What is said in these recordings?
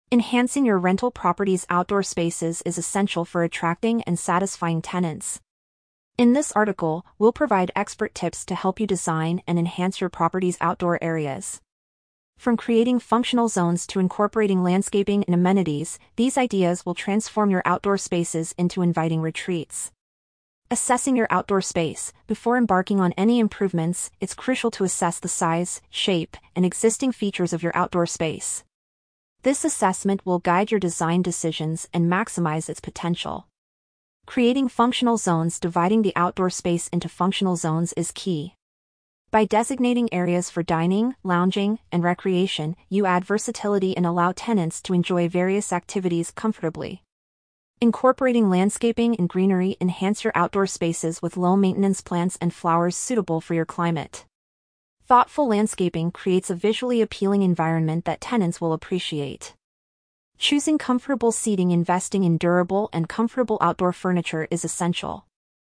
Enhancing your rental property's outdoor spaces is essential for attracting and satisfying tenants. In this article, we'll provide expert tips to help you design and enhance your property's outdoor areas. From creating functional zones to incorporating landscaping and amenities, these ideas will transform your outdoor spaces into inviting retreats. Assessing your outdoor space. Before embarking on any improvements, it's crucial to assess the size, shape, and existing features of your outdoor space. This assessment will guide your design decisions and maximize its potential. Creating functional zones. Dividing the outdoor space into functional zones is key. By designating areas for dining, lounging, and recreation, you add versatility and allow tenants to enjoy various activities comfortably. Incorporating landscaping and greenery. Enhance your outdoor spaces with low-maintenance plants and flowers suitable for your climate. Thoughtful landscaping creates a visually appealing environment that tenants will appreciate. Choosing comfortable seating. Investing in durable and comfortable outdoor furniture is essential.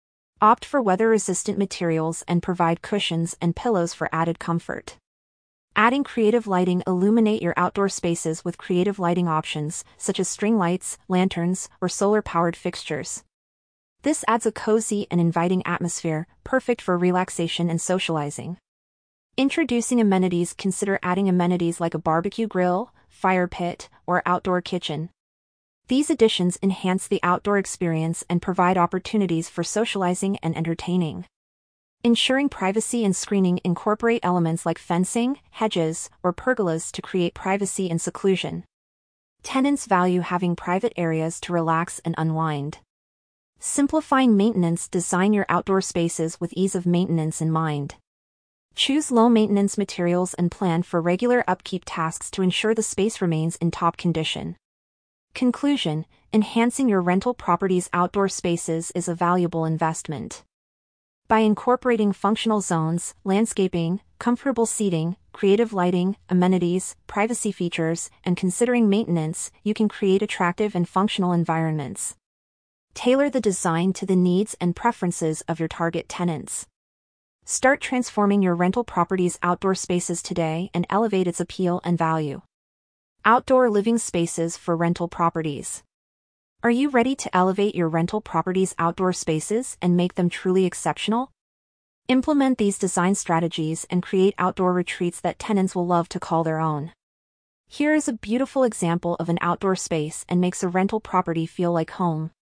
Opt for weather-resistant materials and provide cushions and pillows for added comfort. Adding creative lighting. Illuminate your outdoor spaces with creative lighting options, such as string lights, lanterns, or solar-powered fixtures. This adds a cozy and inviting atmosphere, perfect for relaxation and socializing. Introducing amenities. Consider adding amenities like a barbecue grill, fire pit, or outdoor kitchen. These additions enhance the outdoor experience and provide opportunities for socializing and entertaining. Ensuring privacy and screening. Incorporate elements like fencing, hedges, or pergolas to create privacy and seclusion. Tenants value having private areas to relax and unwind. Simplifying maintenance. Design your outdoor spaces with ease of maintenance in mind. Choose low-maintenance materials and plan for regular upkeep tasks to ensure the space remains in top condition. Conclusion: enhancing your rental property's outdoor spaces is a valuable investment. By incorporating functional zones, landscaping, comfortable seating, creative lighting, amenities, privacy features, and considering maintenance, you can create attractive and functional environments. Tailor the design to the needs and preferences of your target tenants. Start transforming your rental property's outdoor spaces today and elevate its appeal and value. Outdoor living spaces for rental properties. Are you ready to elevate your rental property's outdoor spaces and make them truly exceptional? Implement these design strategies and create outdoor retreats that tenants will love to call their own. Here is a beautiful example of an outdoor space and makes a rental property feel like home.